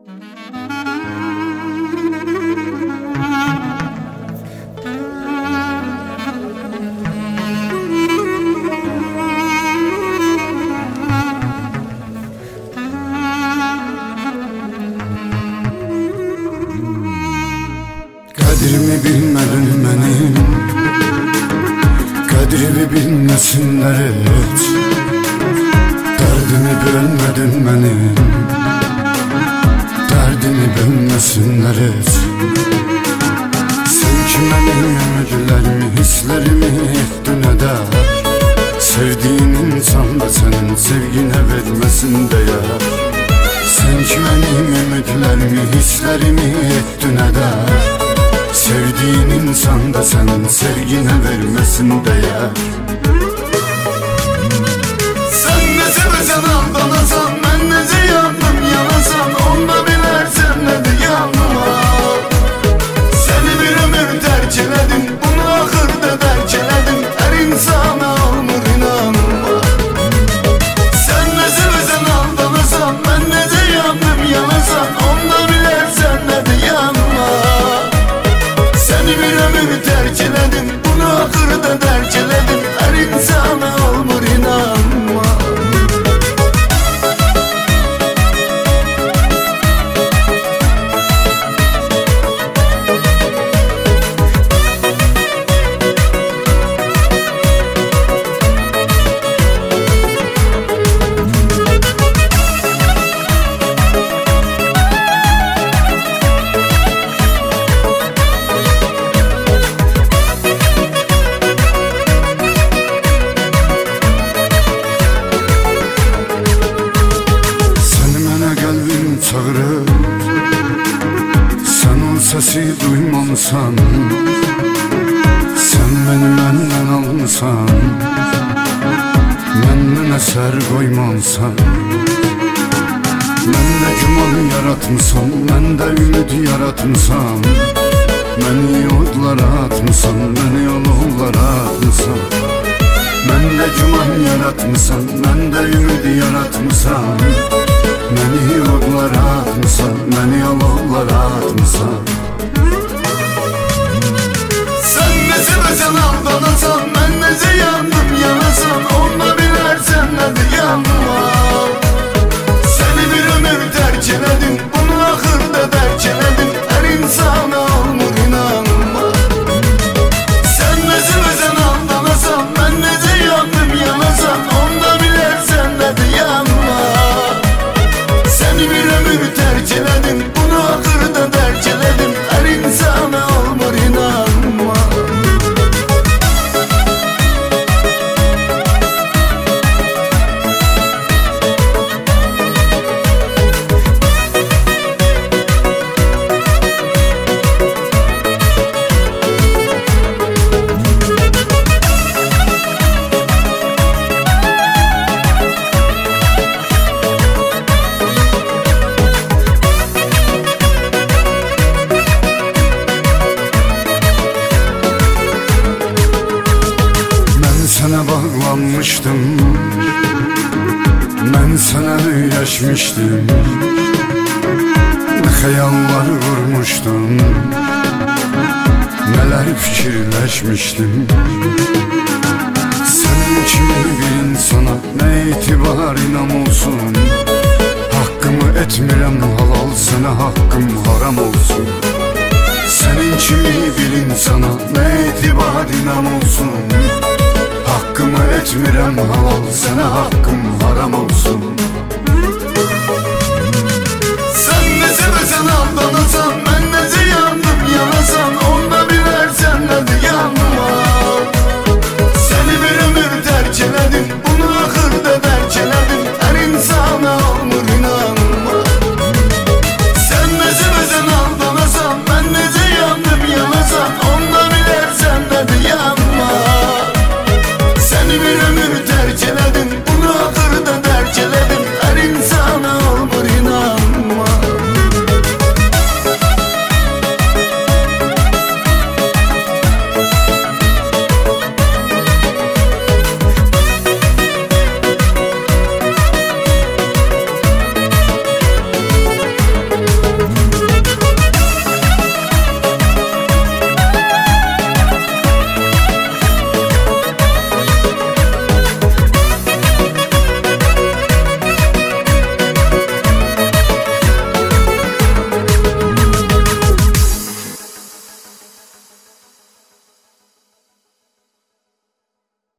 Kadrimi bilmedin benim, kadrimi bilmesinler hiç. Derdimi bilmedin benim, derdimi bilmesinler hiç. Sen ki benim ümitlerimi, hislerimi yıktın eder. Sevdiğin insan da senin sevgine vermesin değer. Sen ki benim ümitlerimi, hislerimi yıktın eder. Sevdiğin insan da senin sevgine vermesin değer. Sen ne seveceksin aldanasan, ben nece yandım yanasan, onda bilersen ne de yanma. Seni bir ömür terk eledim, bunu ahırda terk eledim. Her insana olmur inanma. Sen ne seveceksin aldanasan, ben nece yandım yanasan, onda bilersen ne de yanma. Seni bir ömür terk eledim, bunu ahırda terk eledim. Her insana olmur inanma. Çağırır, sen o sesi duymamsan, sen beni benden almışsan, benden eser koymamsan. Ben de güman yaratmışsam, ben de ümit yaratmışsam, beni yollara atmışsan, beni yollara atmışsan. Ben de güman yaratmışsam, ben de ümit yaratmışsam, beni yollara atmışsan, beni yollara atmışsan. Sen ne seveceksin aldanasan, ben nece yandım yanasan, onda bilersen ne de yanma. Seni bir ömür terk eledim, bunu ahırda terk eledim. Her insana olmur inanma. Sen ne seveceksin aldanasan, ben nece yandım yanasan, onda bilersen ne de yanma. Seni bir ömür terk eledim, bunu ahırda terk eledim. Her insana olmur inanma. Sana bağlanmıştım, ben sana öyrəşmişdim. Ne hayallar kurmuştum, neler fikirleşmiştim. Senin kimi bir insana ne itibarınam olsun. Hakkımı etmirəm halal, sana hakkım haram olsun. Senin kimi bir insana ne itibarınam olsun. Hakkımı etmirəm halal, sana hakkım haram olsun.